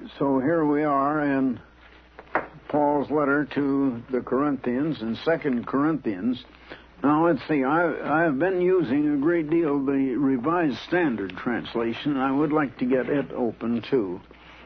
So here we are in Paul's letter to the Corinthians in 2 Corinthians. Now let's see, I've been using a great deal the Revised Standard Translation, and I would like to get it open too.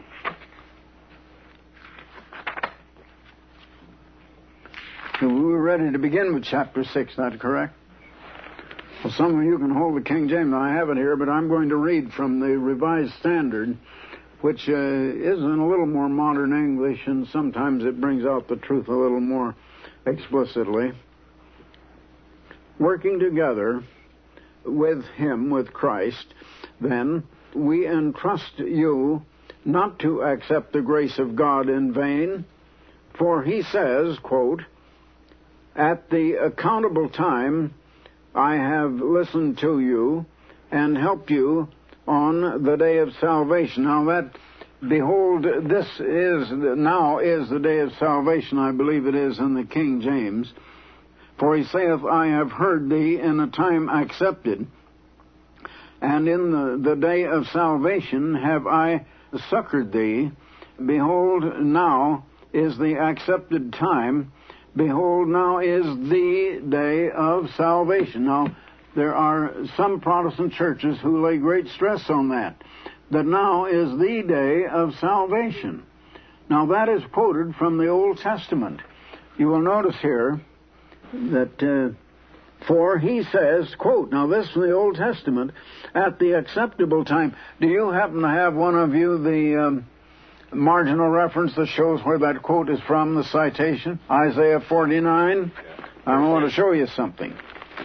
So we're ready to begin with chapter 6, that's correct? Well, some of you can hold the King James. I have it here, but I'm going to read from the Revised Standard, which is in a little more modern English, and sometimes it brings out the truth a little more explicitly. Working together with Him, with Christ, then, we entrust you not to accept the grace of God in vain, for He says, quote, "At the accountable time I have listened to you and helped you on the day of salvation." Now that, behold, this is the day of salvation, I believe it is in the King James. "For he saith, I have heard thee in a time accepted, and in the day of salvation have I succored thee. Behold, now is the accepted time. Behold, now is the day of salvation." Now, there are some Protestant churches who lay great stress on that now is the day of salvation. Now, that is quoted from the Old Testament. You will notice here that, for he says, quote, now this from the Old Testament, "at the acceptable time." Do you happen to have, one of you, the marginal reference that shows where that quote is from, the citation? Isaiah 49. I want to show you something.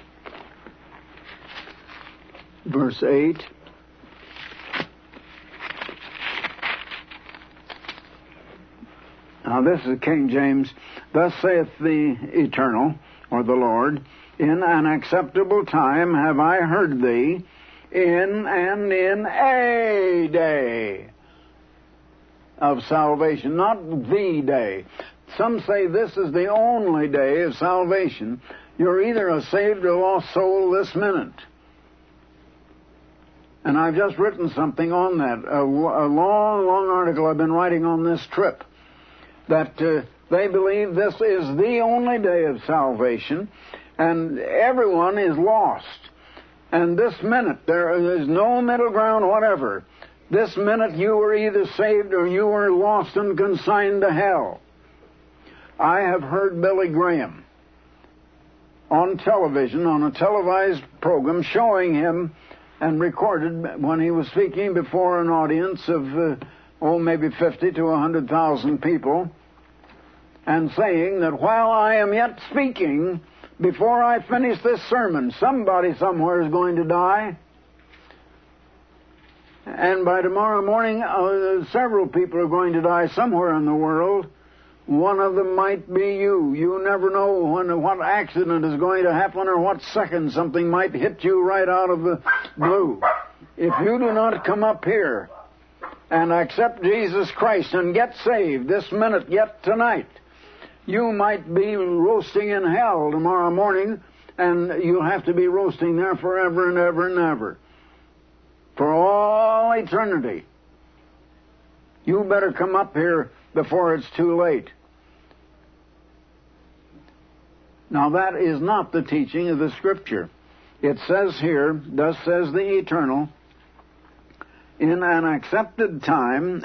Verse 8. Now this is King James. "Thus saith the Eternal," or the Lord, "in an acceptable time have I heard thee, in a day of salvation." Not the day. Some say this is the only day of salvation. You're either a saved or lost soul this minute. And I've just written something on that, a long article I've been writing on this trip, that they believe this is the only day of salvation, and everyone is lost. And this minute, there is no middle ground whatever. This minute you were either saved or you were lost and consigned to hell. I have heard Billy Graham on television, on a televised program, showing him and recorded when he was speaking before an audience of, maybe 50 to 100,000 people, and saying that while I am yet speaking, before I finish this sermon, somebody somewhere is going to die. And by tomorrow morning, several people are going to die somewhere in the world. One of them might be you. You never know what accident is going to happen or what second something might hit you right out of the blue. If you do not come up here and accept Jesus Christ and get saved this minute, yet tonight, you might be roasting in hell tomorrow morning, and you'll have to be roasting there forever and ever and ever. For all eternity. You better come up here before it's too late. Now that is not the teaching of the Scripture. It says here, "Thus says the Eternal, in an accepted time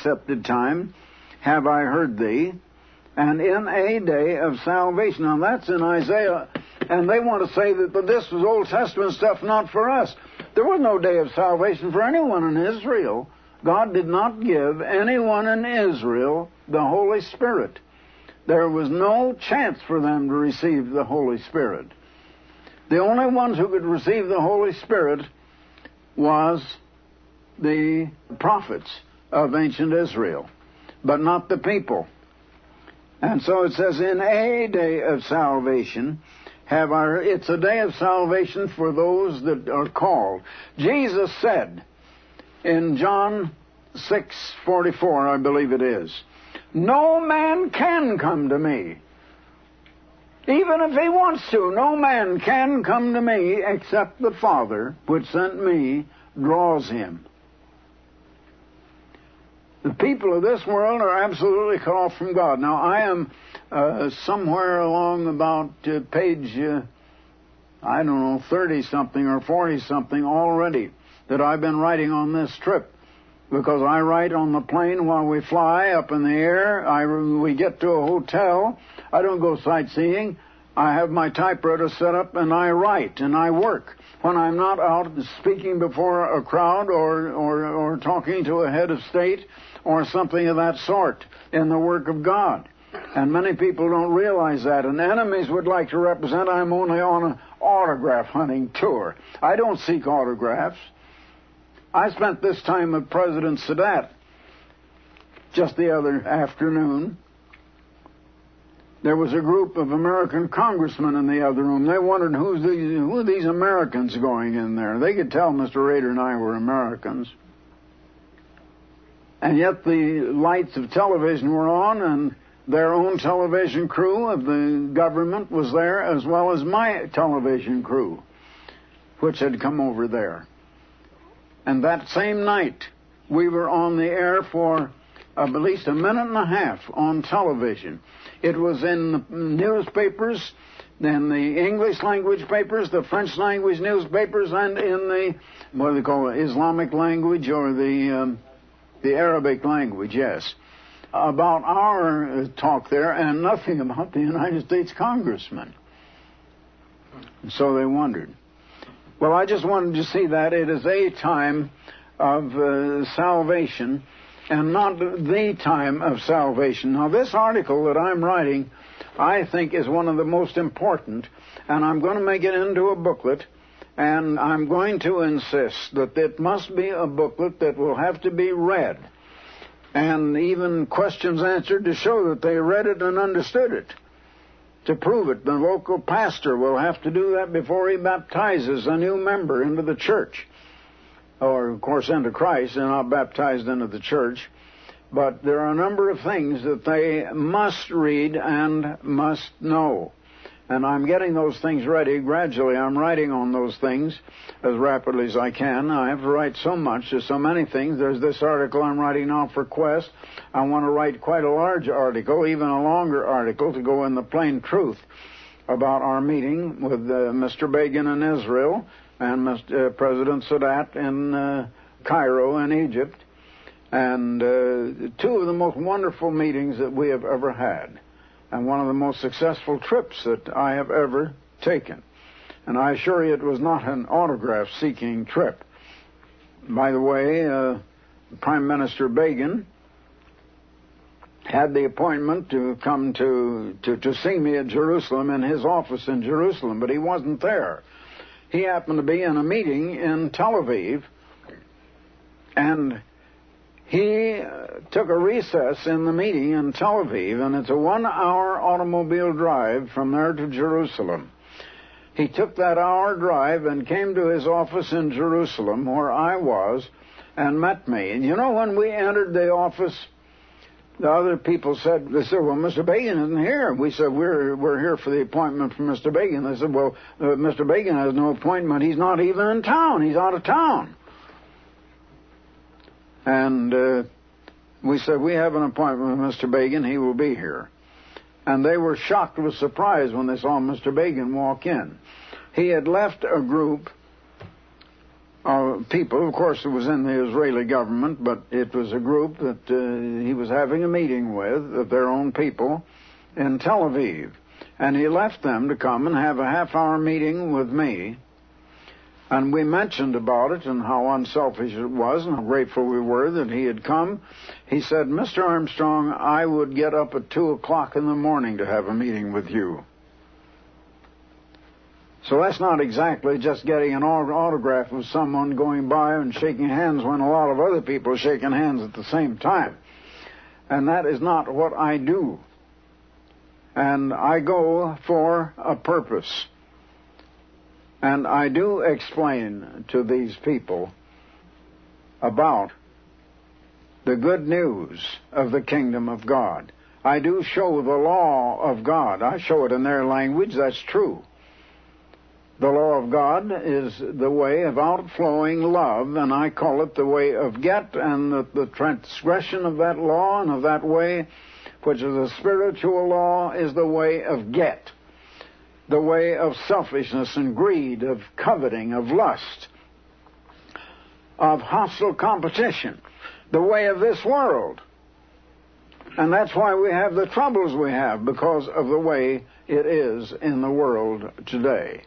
have I heard thee, and in a day of salvation." Now that's in Isaiah, and they want to say that this was Old Testament stuff, not for us. There was no day of salvation for anyone in Israel. God did not give anyone in Israel the Holy Spirit. There was no chance for them to receive the Holy Spirit. The only ones who could receive the Holy Spirit was the prophets of ancient Israel, but not the people. And so it says, in a day of salvation have I... It's a day of salvation for those that are called. Jesus said in John 6:44, I believe it is, "No man can come to me. Even if he wants to, no man can come to me except the Father which sent me draws him." The people of this world are absolutely cut off from God. Now, I am somewhere along about page, 30-something or 40-something already that I've been writing on this trip. Because I write on the plane while we fly up in the air. We get to a hotel. I don't go sightseeing. I have my typewriter set up and I write and I work. When I'm not out speaking before a crowd or talking to a head of state or something of that sort in the work of God. And many people don't realize that. And enemies would like to represent I'm only on an autograph hunting tour. I don't seek autographs. I spent this time with President Sadat just the other afternoon. There was a group of American congressmen in the other room. They wondered who are these Americans going in there. They could tell Mr. Rader and I were Americans. And yet the lights of television were on, and their own television crew of the government was there, as well as my television crew, which had come over there. And that same night, we were on the air for at least a minute and a half on television. It was in the newspapers, in the English language papers, the French language newspapers, and in the, what do they call it, Islamic language or the Arabic language, yes. About our talk there and nothing about the United States congressman. So they wondered. Well, I just wanted to see that it is a time of salvation and not the time of salvation. Now, this article that I'm writing, I think, is one of the most important, and I'm going to make it into a booklet, and I'm going to insist that it must be a booklet that will have to be read, and even questions answered to show that they read it and understood it. To prove it, the local pastor will have to do that before he baptizes a new member into the church. Or, of course, into Christ. They're not baptized into the church. But there are a number of things that they must read and must know. And I'm getting those things ready gradually. I'm writing on those things as rapidly as I can. I have to write so much. There's so many things. There's this article I'm writing now for Quest. I want to write quite a large article, even a longer article, to go in the plain truth about our meeting with Mr. Begin in Israel and President Sadat in Cairo in Egypt. And two of the most wonderful meetings that we have ever had. And one of the most successful trips that I have ever taken. And I assure you it was not an autograph-seeking trip. By the way, Prime Minister Begin had the appointment to come to see me at Jerusalem in his office in Jerusalem, but he wasn't there. He happened to be in a meeting in Tel Aviv, and he took a recess in the meeting in Tel Aviv, and it's a 1-hour automobile drive from there to Jerusalem. He took that hour drive and came to his office in Jerusalem, where I was, and met me. And you know, when we entered the office, the other people said, well, Mr. Begin isn't here. We said, we're here for the appointment from Mr. Begin. They said, well, Mr. Begin has no appointment. He's not even in town. He's out of town. And we said, we have an appointment with Mr. Begin. He will be here. And they were shocked with surprise when they saw Mr. Begin walk in. He had left a group of people. Of course, it was in the Israeli government, but it was a group that he was having a meeting with, of their own people, in Tel Aviv. And he left them to come and have a half-hour meeting with me. And we mentioned about it and how unselfish it was and how grateful we were that he had come. He said, Mr. Armstrong, I would get up at 2 o'clock in the morning to have a meeting with you. So that's not exactly just getting an autograph of someone going by and shaking hands when a lot of other people are shaking hands at the same time. And that is not what I do. And I go for a purpose. And I do explain to these people about the good news of the kingdom of God. I do show the law of God. I show it in their language, that's true. The law of God is the way of outflowing love, and I call it the way of get, and the transgression of that law and of that way, which is a spiritual law, is the way of get. The way of selfishness and greed, of coveting, of lust, of hostile competition. The way of this world. And that's why we have the troubles we have, because of the way it is in the world today.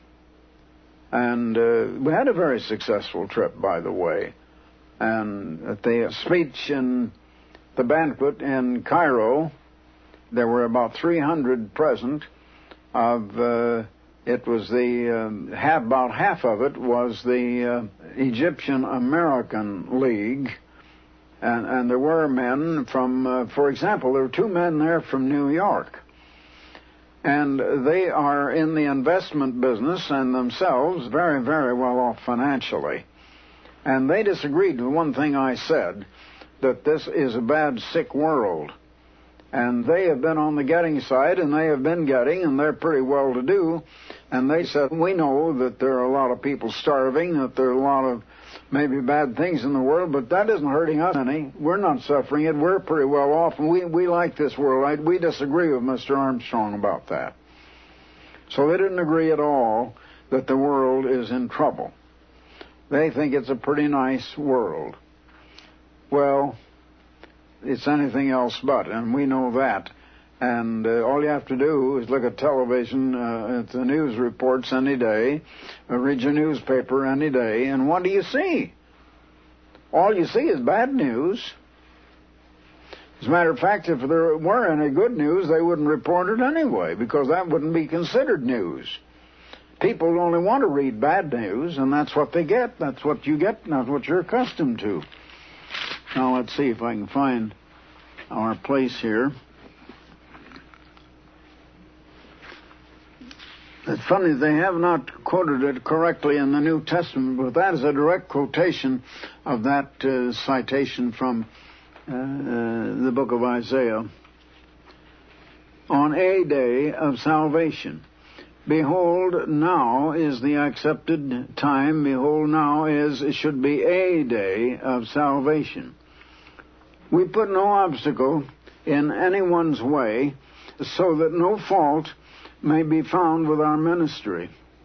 And we had a very successful trip, by the way. And at the speech in the banquet in Cairo, there were about 300 present. It was about half of it was the Egyptian American League. And there were men from, for example, there were 2 men there from New York. And they are in the investment business and themselves very, very well off financially. And they disagreed with one thing I said, that this is a bad, sick world. And they have been on the getting side, and they have been getting, and they're pretty well-to-do. And they said, we know that there are a lot of people starving, that there are a lot of maybe bad things in the world, but that isn't hurting us any. We're not suffering it. We're pretty well off, and we like this world. We disagree with Mr. Armstrong about that. So they didn't agree at all that the world is in trouble. They think it's a pretty nice world. Well, it's anything else but, and we know that. And all you have to do is look at television, at the news reports any day, read your newspaper any day, and what do you see? All you see is bad news. As a matter of fact, if there were any good news, they wouldn't report it anyway, because that wouldn't be considered news. People only want to read bad news, and that's what they get. That's what you get, and that's what you're accustomed to. Now, let's see if I can find our place here. It's funny, they have not quoted it correctly in the New Testament, but that is a direct quotation of that citation from the book of Isaiah. On a day of salvation. Behold, now is the accepted time. Behold, now it should be a day of salvation. We put no obstacle in anyone's way so that no fault may be found with our ministry.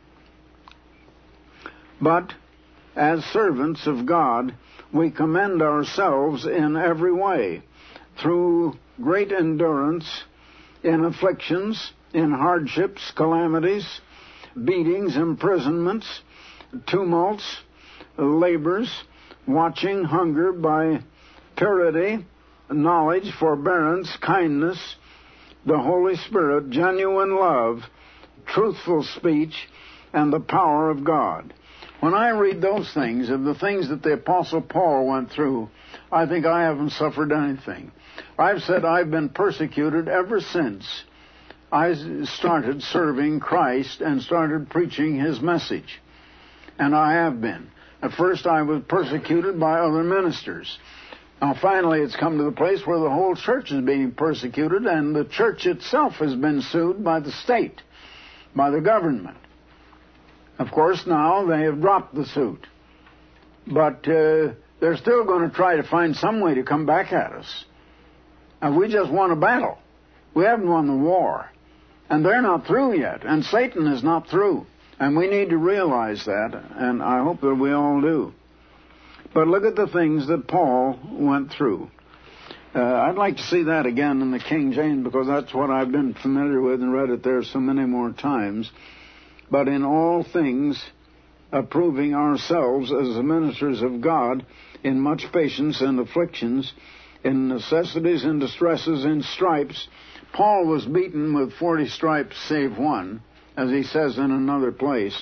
But as servants of God, we commend ourselves in every way, through great endurance, in afflictions, in hardships, calamities, beatings, imprisonments, tumults, labors, watching, hunger, by purity, knowledge, forbearance, kindness, the Holy Spirit, genuine love, truthful speech, and the power of God. When I read those things, of the things that the Apostle Paul went through, I think I haven't suffered anything. I've said I've been persecuted ever since I started serving Christ and started preaching His message. And I have been. At first I was persecuted by other ministers. Now finally it's come to the place where the whole church is being persecuted, and the church itself has been sued by the state, by the government. Of course now they have dropped the suit. But they're still going to try to find some way to come back at us. And we just won a battle. We haven't won the war. And they're not through yet. And Satan is not through. And we need to realize that, and I hope that we all do. But look at the things that Paul went through. I'd like to see that again in the King James, because that's what I've been familiar with and read it there so many more times. But in all things, approving ourselves as the ministers of God in much patience and afflictions, in necessities and distresses, in stripes. Paul was beaten with 40 stripes save one, as he says in another place.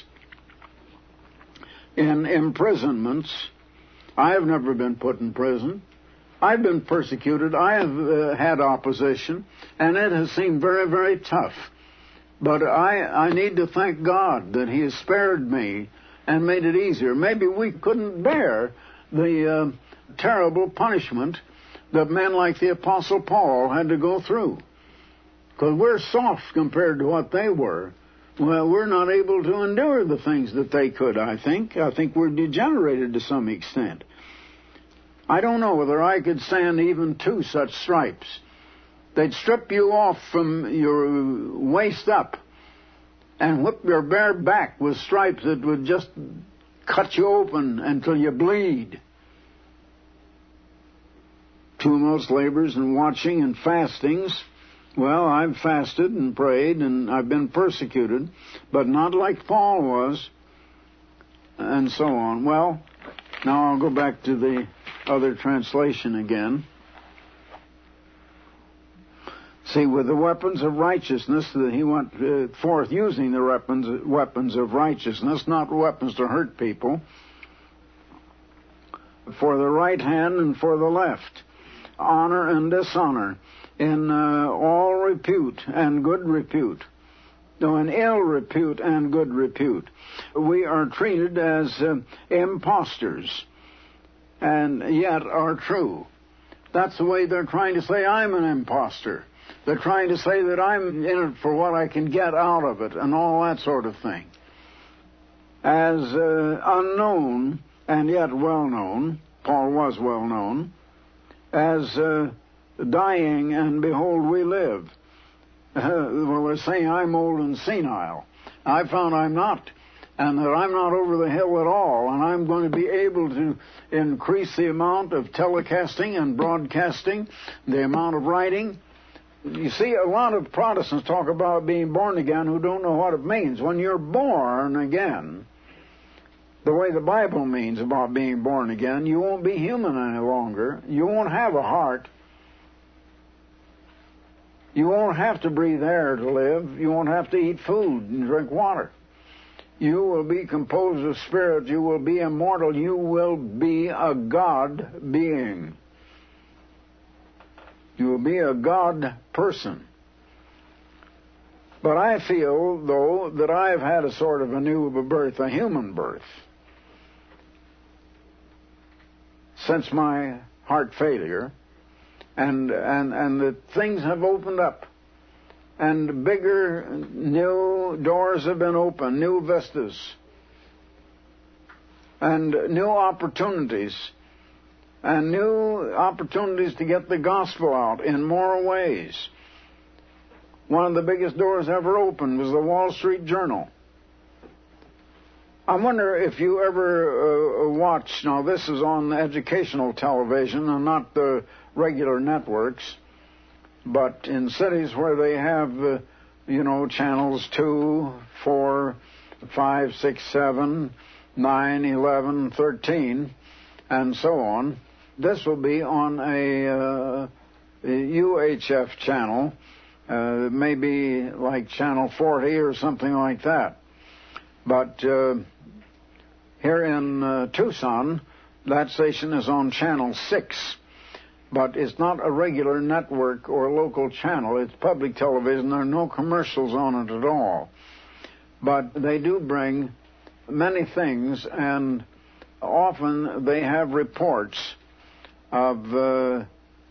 In imprisonments. I have never been put in prison. I've been persecuted. I have had opposition, and it has seemed very, very tough. But I need to thank God that He has spared me and made it easier. Maybe we couldn't bear the terrible punishment that men like the Apostle Paul had to go through. Because we're soft compared to what they were. Well, we're not able to endure the things that they could, I think. I think we're degenerated to some extent. I don't know whether I could stand even 2 such stripes. They'd strip you off from your waist up and whip your bare back with stripes that would just cut you open until you bleed. 2 most labors and watching and fastings. Well, I've fasted and prayed and I've been persecuted, but not like Paul was, and so on. Well, now I'll go back to the other translation again. See, with the weapons of righteousness, that he went forth using the weapons of righteousness, not weapons to hurt people, for the right hand and for the left, honor and dishonor, in all repute and good repute, no, in ill repute and good repute. We are treated as impostors, and yet are true. That's the way they're trying to say I'm an impostor. They're trying to say that I'm in it for what I can get out of it and all that sort of thing. As unknown and yet well-known, Paul was well-known, as dying and behold we live. Well, they're saying I'm old and senile. I found I'm not, and that I'm not over the hill at all, and I'm going to be able to increase the amount of telecasting and broadcasting, the amount of writing. You see, a lot of Protestants talk about being born again who don't know what it means. When you're born again, the way the Bible means about being born again, you won't be human any longer. You won't have a heart. You won't have to breathe air to live. You won't have to eat food and drink water. You will be composed of spirit. You will be immortal. You will be a God being. You will be a God person. But I feel, though, that I've had a sort of a new birth, a human birth, since my heart failure, and that things have opened up, and bigger, new doors have been opened, new vistas, and new opportunities, and new opportunities to get the gospel out in more ways. One of the biggest doors ever opened was the Wall Street Journal. I wonder if you ever watched, now this is on educational television and not the regular networks, but in cities where they have, channels 2, 4, 5, 6, 7, 9, 11, 13, and so on. This will be on a UHF channel, maybe like channel 40 or something like that. But here in Tucson, that station is on channel 6. But it's not a regular network or local channel. It's public television. There are no commercials on it at all. But they do bring many things, and often they have reports of, the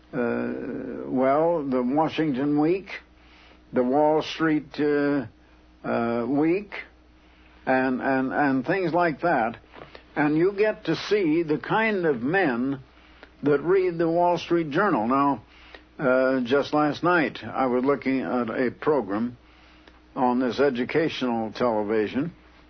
Washington Week, the Wall Street Week, and things like that. And you get to see the kind of men that read the Wall Street Journal. Now, just last night, I was looking at a program on this educational television,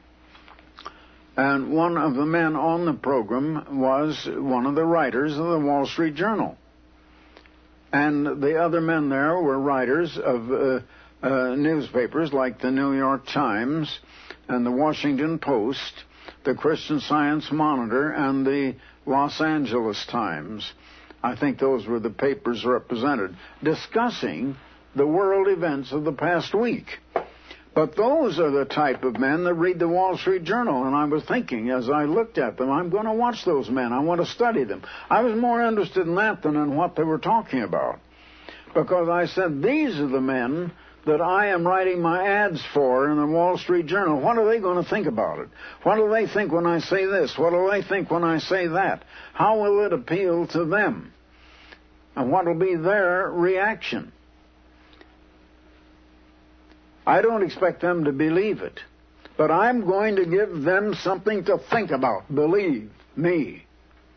and one of the men on the program was one of the writers of the Wall Street Journal. And the other men there were writers of newspapers like the New York Times and the Washington Post, the Christian Science Monitor, and the Los Angeles Times. I think those were the papers represented, discussing the world events of the past week. But those are the type of men that read the Wall Street Journal, and I was thinking as I looked at them, I'm going to watch those men. I want to study them. I was more interested in that than in what they were talking about, because I said, these are the men that I am writing my ads for in the Wall Street Journal. What are they going to think about it? What do they think when I say this? What do they think when I say that? How will it appeal to them? And what will be their reaction? I don't expect them to believe it. But I'm going to give them something to think about. Believe me.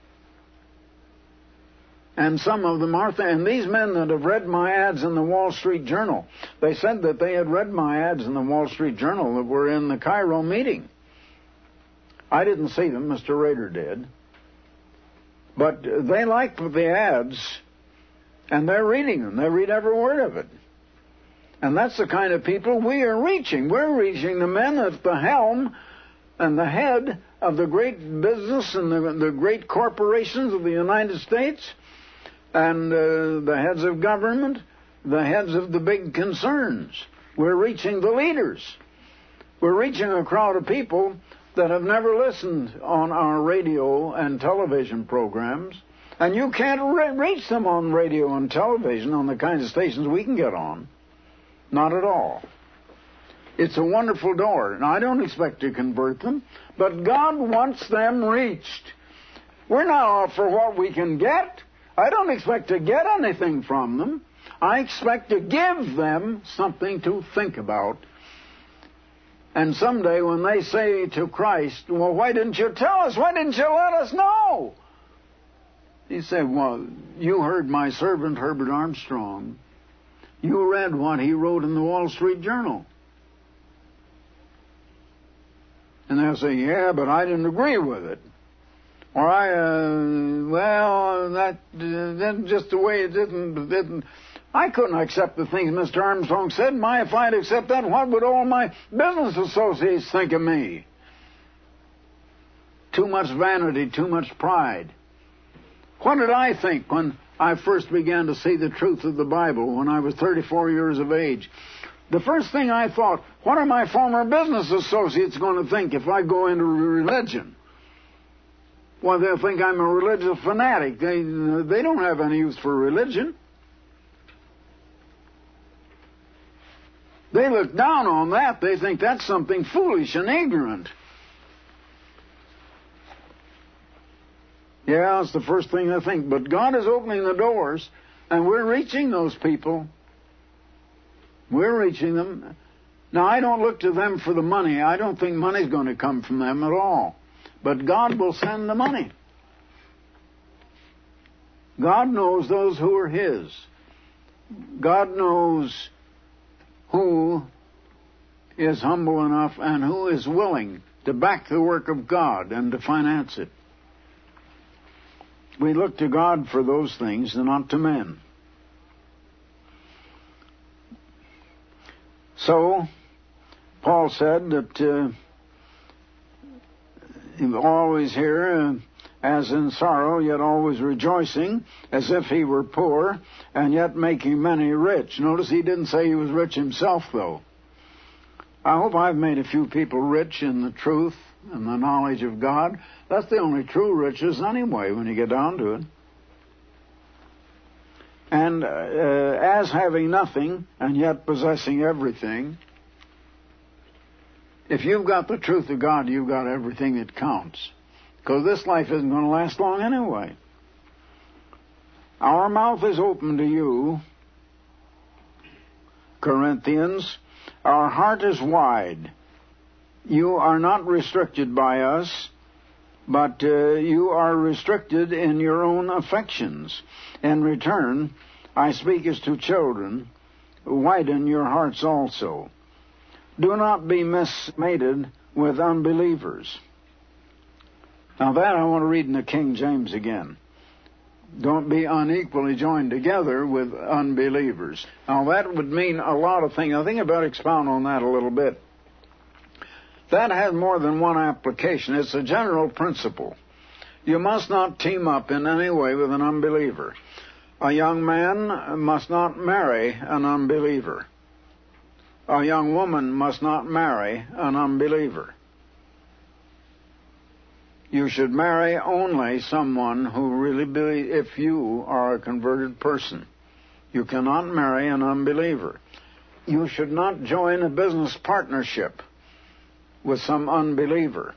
And some of them are, and these men that have read my ads in the Wall Street Journal, they said that they had read my ads in the Wall Street Journal that were in the Cairo meeting. I didn't see them, Mr. Rader did. But they liked the ads, and they're reading them. They read every word of it. And that's the kind of people we are reaching. We're reaching the men at the helm and the head of the great business and the great corporations of the United States, and the heads of government, the heads of the big concerns. We're reaching the leaders. We're reaching a crowd of people that have never listened on our radio and television programs. And you can't reach them on radio and television on the kinds of stations we can get on. Not at all. It's a wonderful door, and I don't expect to convert them, but God wants them reached. We're not all for what we can get. I don't expect to get anything from them. I expect to give them something to think about. And someday when they say to Christ, well, why didn't you tell us? Why didn't you let us know? He said, well, you heard my servant Herbert Armstrong. You read what he wrote in the Wall Street Journal. And they'll say, yeah, but I didn't agree with it. Or that's just the way it didn't. I couldn't accept the things Mr. Armstrong said. If I'd accept that, what would all my business associates think of me? Too much vanity, too much pride. What did I think when I first began to see the truth of the Bible when I was 34 years of age? The first thing I thought, what are my former business associates going to think if I go into religion? Well, they'll think I'm a religious fanatic. They don't have any use for religion. They look down on that. They think that's something foolish and ignorant. Yeah, it's the first thing I think. But God is opening the doors, and we're reaching those people. We're reaching them. Now, I don't look to them for the money. I don't think money's going to come from them at all. But God will send the money. God knows those who are His. God knows who is humble enough and who is willing to back the work of God and to finance it. We look to God for those things and not to men. So, Paul said that always here, as in sorrow, yet always rejoicing, as if he were poor, and yet making many rich. Notice he didn't say he was rich himself, though. I hope I've made a few people rich in the truth and the knowledge of God. That's the only true riches anyway, when you get down to it. And as having nothing, and yet possessing everything, if you've got the truth of God, you've got everything that counts. Because this life isn't going to last long anyway. Our mouth is open to you, Corinthians. Our heart is wide. You are not restricted by us, but you are restricted in your own affections. In return, I speak as to children, widen your hearts also. Do not be mismated with unbelievers. Now that I want to read in the King James again. Don't be unequally joined together with unbelievers. Now that would mean a lot of things. I think I better expound on that a little bit. That has more than one application. It's a general principle. You must not team up in any way with an unbeliever. A young man must not marry an unbeliever. A young woman must not marry an unbeliever. You should marry only someone who really believes, if you are a converted person. You cannot marry an unbeliever. You should not join a business partnership with some unbeliever.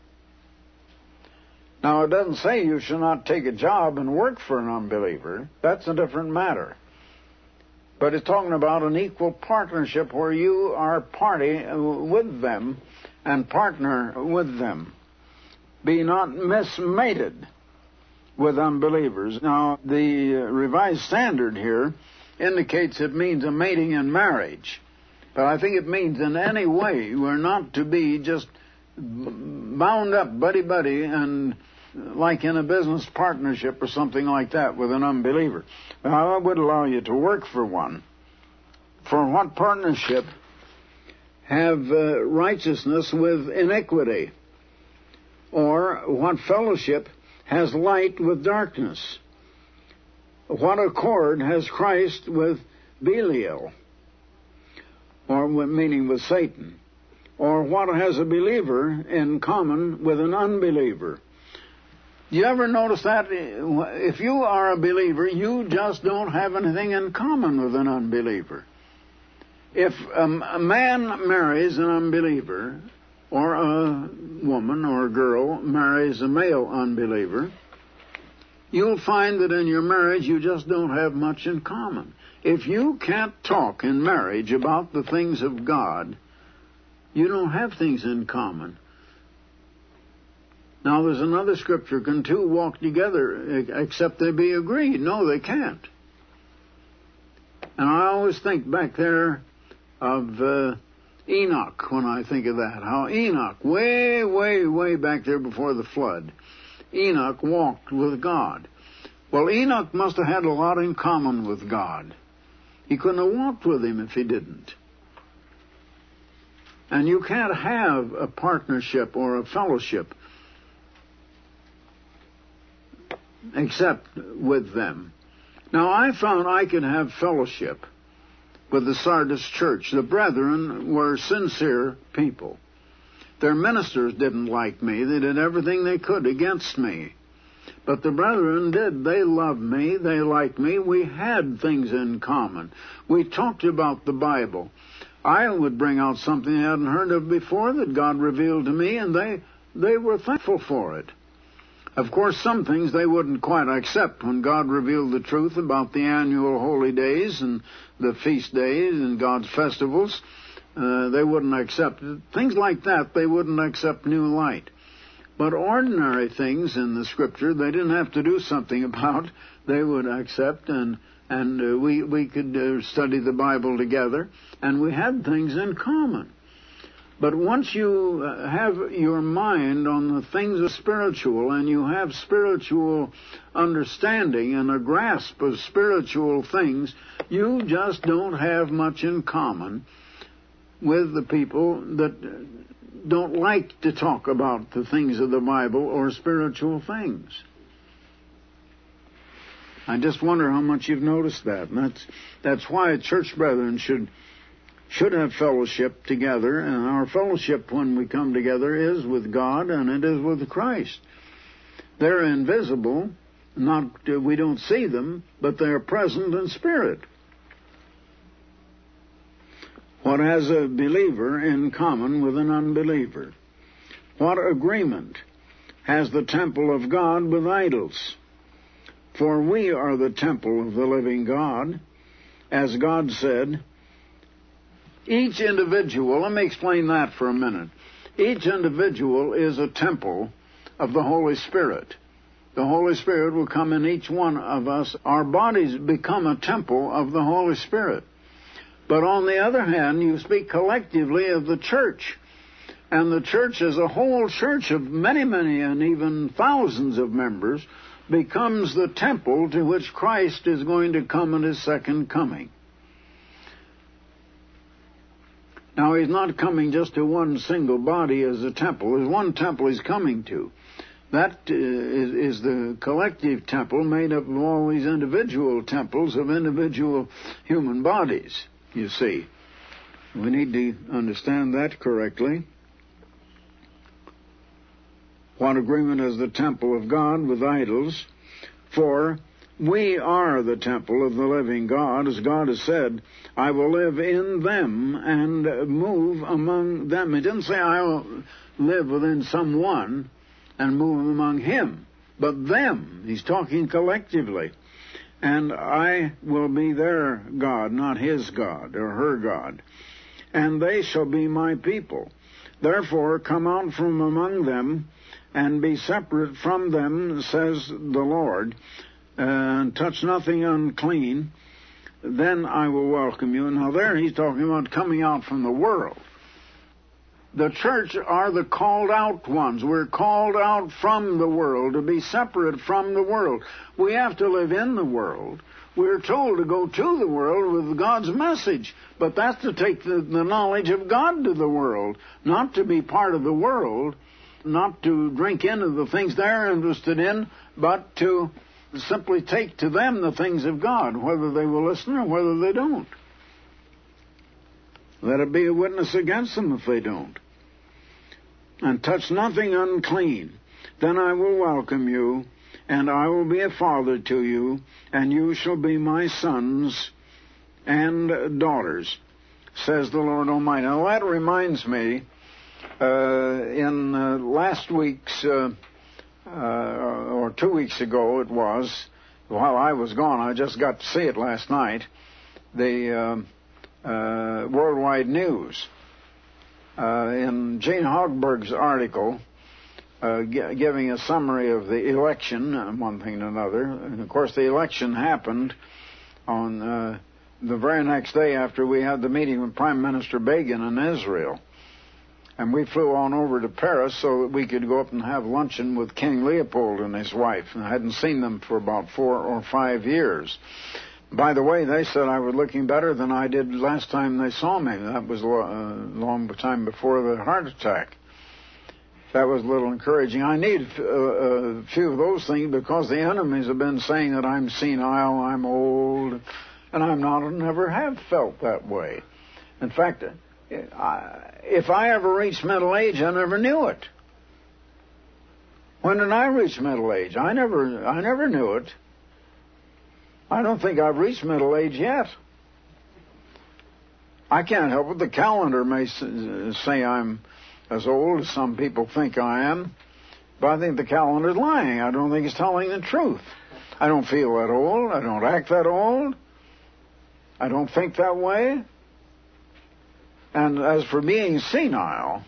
Now, it doesn't say you should not take a job and work for an unbeliever. That's a different matter. But it's talking about an equal partnership where you are party with them and partner with them. Be not mismated with unbelievers. Now, the Revised Standard here indicates it means a mating in marriage. But I think it means in any way we're not to be just bound up buddy-buddy and like in a business partnership or something like that with an unbeliever. Now, I would allow you to work for one. For what partnership have righteousness with iniquity? Or what fellowship has light with darkness? What accord has Christ with Belial? Or meaning with Satan? Or what has a believer in common with an unbeliever? You ever notice that? If you are a believer, you just don't have anything in common with an unbeliever. If a man marries an unbeliever, or a woman or a girl marries a male unbeliever, you'll find that in your marriage you just don't have much in common. If you can't talk in marriage about the things of God, you don't have things in common. Now, there's another scripture, can two walk together except they be agreed? No, they can't. And I always think back there of Enoch when I think of that. How Enoch, way, way, way back there before the flood, Enoch walked with God. Well, Enoch must have had a lot in common with God. He couldn't have walked with him if he didn't. And you can't have a partnership or a fellowship except with them. Now, I found I could have fellowship with the Sardis church. The brethren were sincere people. Their ministers didn't like me. They did everything they could against me. But the brethren did. They loved me. They liked me. We had things in common. We talked about the Bible. I would bring out something I hadn't heard of before that God revealed to me, and they were thankful for it. Of course, some things they wouldn't quite accept when God revealed the truth about the annual holy days and the feast days and God's festivals. They wouldn't accept it. Things like that, they wouldn't accept new light. But ordinary things in the Scripture, they didn't have to do something about. They would accept, and we could study the Bible together, and we had things in common. But once you have your mind on the things of spiritual, and you have spiritual understanding and a grasp of spiritual things, you just don't have much in common with the people that don't like to talk about the things of the Bible or spiritual things. I just wonder how much you've noticed that. And that's why church brethren should have fellowship together, and our fellowship when we come together is with God and it is with Christ. They're invisible, we don't see them, but they're present in spirit. What has a believer in common with an unbeliever? What agreement has the temple of God with idols? For we are the temple of the living God, as God said. Each individual, let me explain that for a minute. Each individual is a temple of the Holy Spirit. The Holy Spirit will come in each one of us. Our bodies become a temple of the Holy Spirit. But on the other hand, you speak collectively of the church. And the church as a whole church of many, many, and even thousands of members becomes the temple to which Christ is going to come in His second coming. Now, He's not coming just to one single body as a temple. There's one temple He's coming to. That is the collective temple made up of all these individual temples of individual human bodies, you see. We need to understand that correctly. What agreement has the temple of God with idols? For we are the temple of the living God, as God has said, I will live in them and move among them. He didn't say I will live within someone and move among Him, but them. He's talking collectively. and I will be their God, not his God or her God, and they shall be my people. Therefore come out from among them, and be separate from them, says the Lord, and touch nothing unclean, then I will welcome you. Now there he's talking about coming out from the world. The church are the called out ones. We're called out from the world, to be separate from the world. We have to live in the world. We're told to go to the world with God's message, but that's to take the knowledge of God to the world, not to be part of the world, not to drink into the things they're interested in, but to simply take to them the things of God, whether they will listen or whether they don't. Let it be a witness against them if they don't. And touch nothing unclean. Then I will welcome you, and I will be a father to you, and you shall be my sons and daughters, says the Lord Almighty. Now that reminds me, in last week's, or 2 weeks ago it was, while I was gone, I just got to see it last night, the Worldwide News. In Gene Hogberg's article, giving a summary of the election, one thing and another. And of course, the election happened on the very next day after we had the meeting with Prime Minister Begin in Israel. And we flew on over to Paris so that we could go up and have luncheon with King Leopold and his wife. And I hadn't seen them for about 4 or 5 years. By the way, they said I was looking better than I did last time they saw me. That was a long time before the heart attack. That was a little encouraging. I need a few of those things because the enemies have been saying that I'm senile, I'm old, and I'm not, and never have felt that way. In fact, if I ever reached middle age, I never knew it. When did I reach middle age? I never knew it. I don't think I've reached middle age yet. I can't help it. The calendar may say I'm as old as some people think I am, but I think the calendar's lying. I don't think it's telling the truth. I don't feel that old. I don't act that old. I don't think that way. And as for being senile,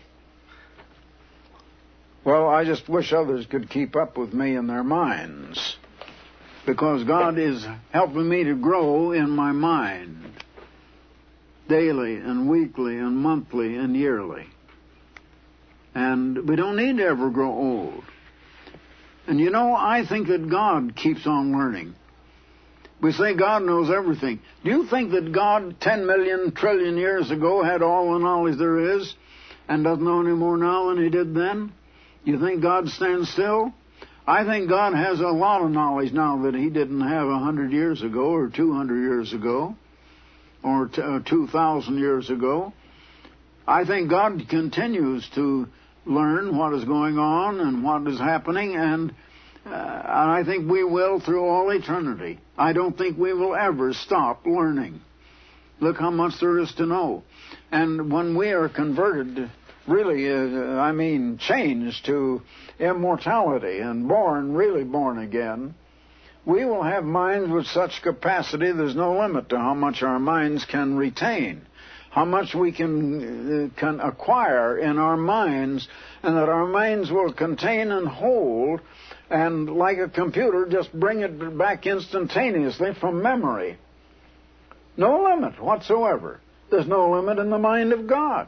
well, I just wish others could keep up with me in their minds, because God is helping me to grow in my mind daily and weekly and monthly and yearly. And we don't need to ever grow old. And you know, I think that God keeps on learning. We say God knows everything. Do you think that God 10 million trillion years ago had all the knowledge there is and doesn't know any more now than he did then? You think God stands still? I think God has a lot of knowledge now that he didn't have 100 years ago or 200 years ago or 2,000 years ago. I think God continues to learn what is going on and what is happening, and I think we will through all eternity. I don't think we will ever stop learning. Look how much there is to know. And when we are converted, really, changed to immortality and really born again, we will have minds with such capacity there's no limit to how much our minds can retain, how much we can acquire in our minds, and that our minds will contain and hold, and like a computer, just bring it back instantaneously from memory. No limit whatsoever. There's no limit in the mind of God.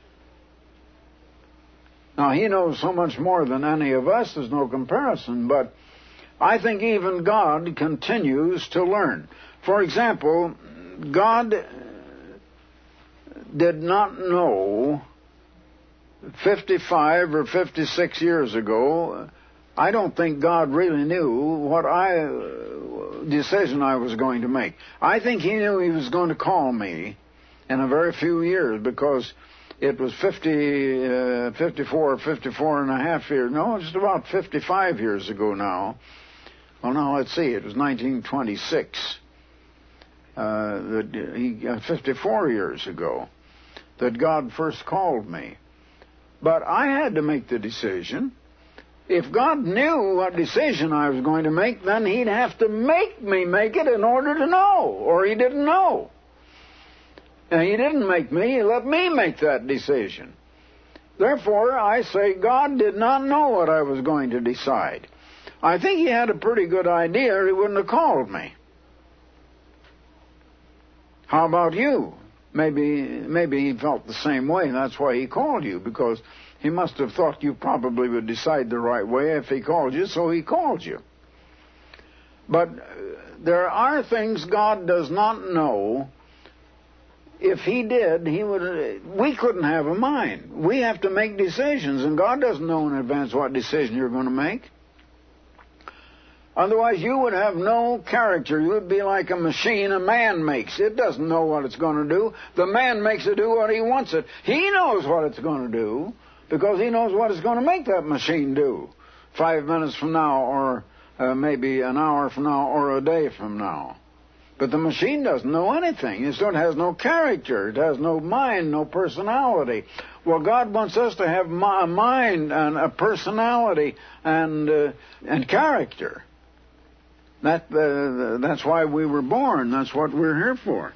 Now, he knows so much more than any of us, there's no comparison, but I think even God continues to learn. For example, God did not know 55 or 56 years ago, I don't think God really knew what decision I was going to make. I think he knew he was going to call me in a very few years, because it was 54 or 54 and a half years. No, just about 55 years ago now. Well, now, let's see. It was 1926. 54 years ago that God first called me. But I had to make the decision If God knew what decision I was going to make, then He'd have to make me make it in order to know, or He didn't know. And He didn't make me, He let me make that decision. Therefore, I say God did not know what I was going to decide. I think He had a pretty good idea, or He wouldn't have called me. How about you? Maybe He felt the same way, and that's why He called you, because He must have thought you probably would decide the right way if He called you, so He called you. But there are things God does not know. If He did, we couldn't have a mind. We have to make decisions, and God doesn't know in advance what decision you're going to make. Otherwise, you would have no character. You would be like a machine a man makes. It doesn't know what it's going to do. The man makes it do what he wants it. He knows what it's going to do, because he knows what it's going to make that machine do 5 minutes from now, or maybe an hour from now, or a day from now. But the machine doesn't know anything. It has no character. It has no mind, no personality. Well, God wants us to have a mind and a personality and character. That's why we were born. That's what we're here for.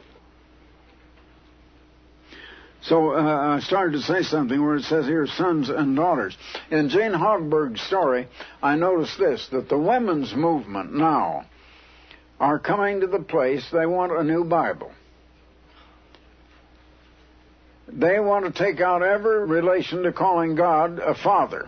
So I started to say something where it says here, sons and daughters. In Jane Hogberg's story, I noticed this, that the women's movement now are coming to the place they want a new Bible. They want to take out every relation to calling God a father.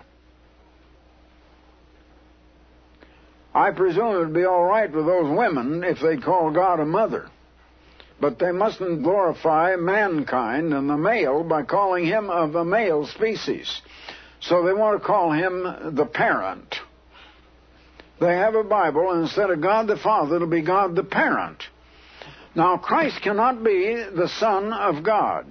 I presume it would be all right with those women if they call God a mother. But they mustn't glorify mankind and the male by calling him of a male species. So they want to call him the parent. They have a Bible, and instead of God the Father, it'll be God the parent. Now, Christ cannot be the Son of God.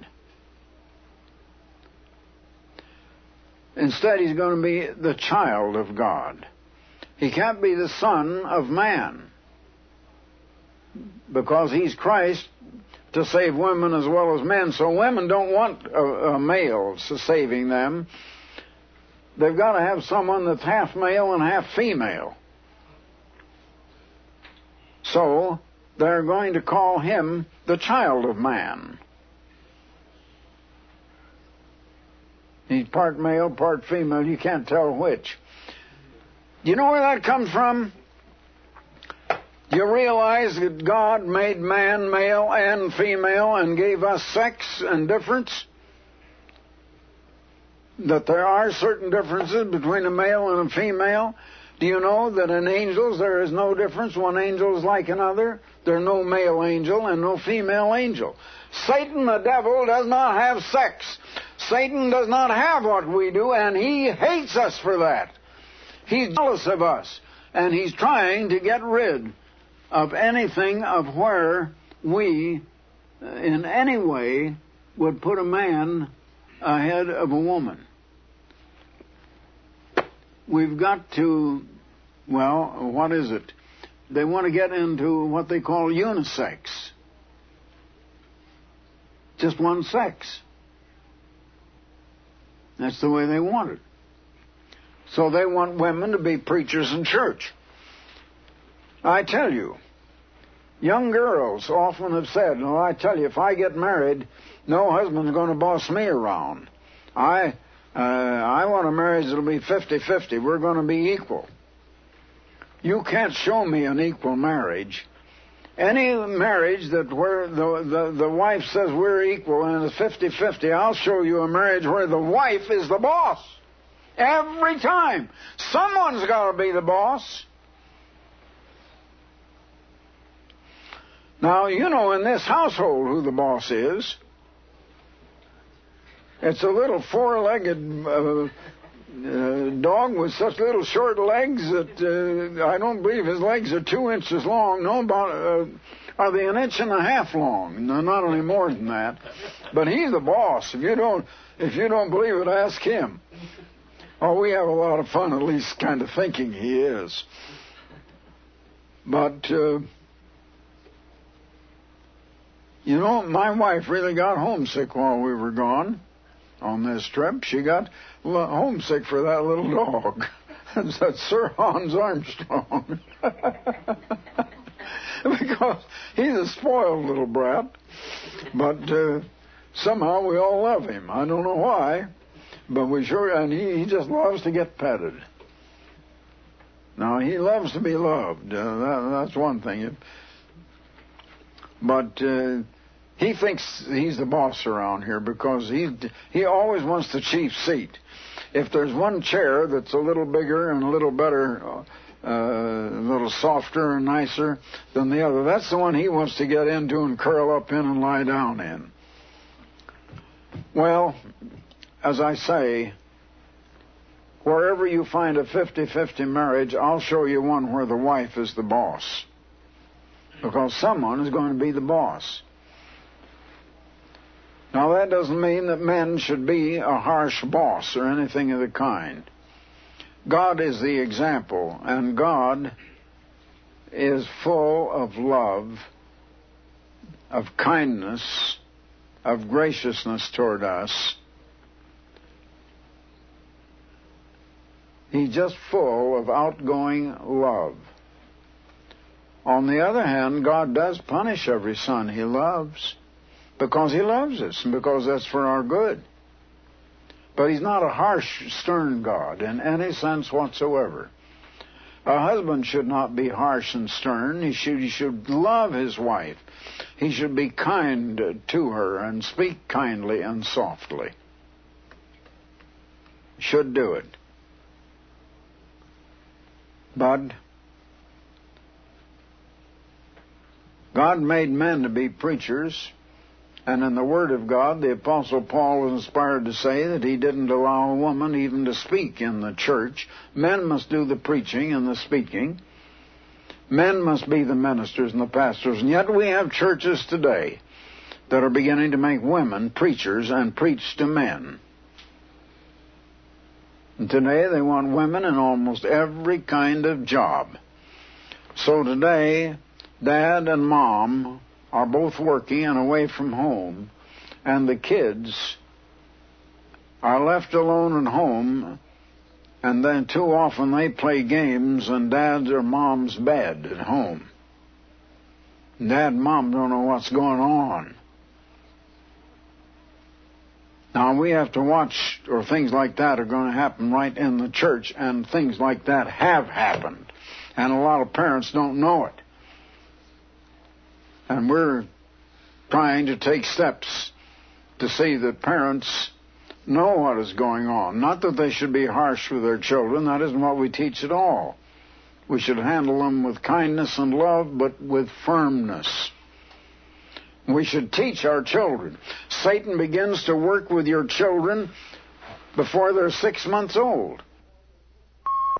Instead, He's going to be the child of God. He can't be the Son of man, because He's Christ to save women as well as men. So women don't want a male saving them. They've got to have someone that's half male and half female. So they're going to call Him the child of man. He's part male, part female. You can't tell which. Do you know where that comes from? Do you realize that God made man male and female and gave us sex and difference? That there are certain differences between a male and a female? Do you know that in angels there is no difference? One angel is like another. There's no male angel and no female angel. Satan, the devil, does not have sex. Satan does not have what we do, and he hates us for that. He's jealous of us, and he's trying to get rid of anything of where we, in any way, would put a man ahead of a woman. We've got to, well, what is it? They want to get into what they call unisex. Just one sex. That's the way they want it. So they want women to be preachers in church. I tell you, young girls often have said, "No, I tell you, if I get married, no husband's going to boss me around. I want a marriage that'll be 50-50. We're going to be equal." You can't show me an equal marriage. Any marriage that where the wife says we're equal and it's 50-50, I'll show you a marriage where the wife is the boss. Every time. Someone's got to be the boss. Now, you know in this household who the boss is. It's a little four-legged dog with such little short legs that I don't believe his legs are 2 inches long. No, about are they an inch and a half long? No, not any more than that. But he's the boss. If you don't believe it, ask him. Oh, we have a lot of fun, at least kind of thinking he is. But you know, my wife really got homesick while we were gone on this trip. She got homesick for that little dog. That's Sir Hans Armstrong. Because he's a spoiled little brat. But somehow we all love him. I don't know why. But we sure, and he just loves to get petted. Now, he loves to be loved. That's one thing. But he thinks he's the boss around here because he always wants the chief seat. If there's one chair that's a little bigger and a little better, a little softer and nicer than the other, that's the one he wants to get into and curl up in and lie down in. Well, as I say, wherever you find a 50-50 marriage, I'll show you one where the wife is the boss. Because someone is going to be the boss. Now, that doesn't mean that men should be a harsh boss or anything of the kind. God is the example, and God is full of love, of kindness, of graciousness toward us. He's just full of outgoing love. On the other hand, God does punish every son he loves because he loves us and because that's for our good. But he's not a harsh, stern God in any sense whatsoever. A husband should not be harsh and stern. He should love his wife. He should be kind to her and speak kindly and softly. Should do it. But God made men to be preachers, and in the Word of God, the Apostle Paul was inspired to say that he didn't allow a woman even to speak in the church. Men must do the preaching and the speaking. Men must be the ministers and the pastors. And yet we have churches today that are beginning to make women preachers and preach to men. And today they want women in almost every kind of job. So today, Dad and Mom are both working and away from home, and the kids are left alone at home, and then too often they play games in Dad's or Mom's bed at home. Dad and Mom don't know what's going on. Now, we have to watch, or things like that are going to happen right in the church, and things like that have happened. And a lot of parents don't know it. And we're trying to take steps to see that parents know what is going on. Not that they should be harsh with their children. That isn't what we teach at all. We should handle them with kindness and love, but with firmness. We should teach our children. Satan begins to work with your children before they're 6 months old.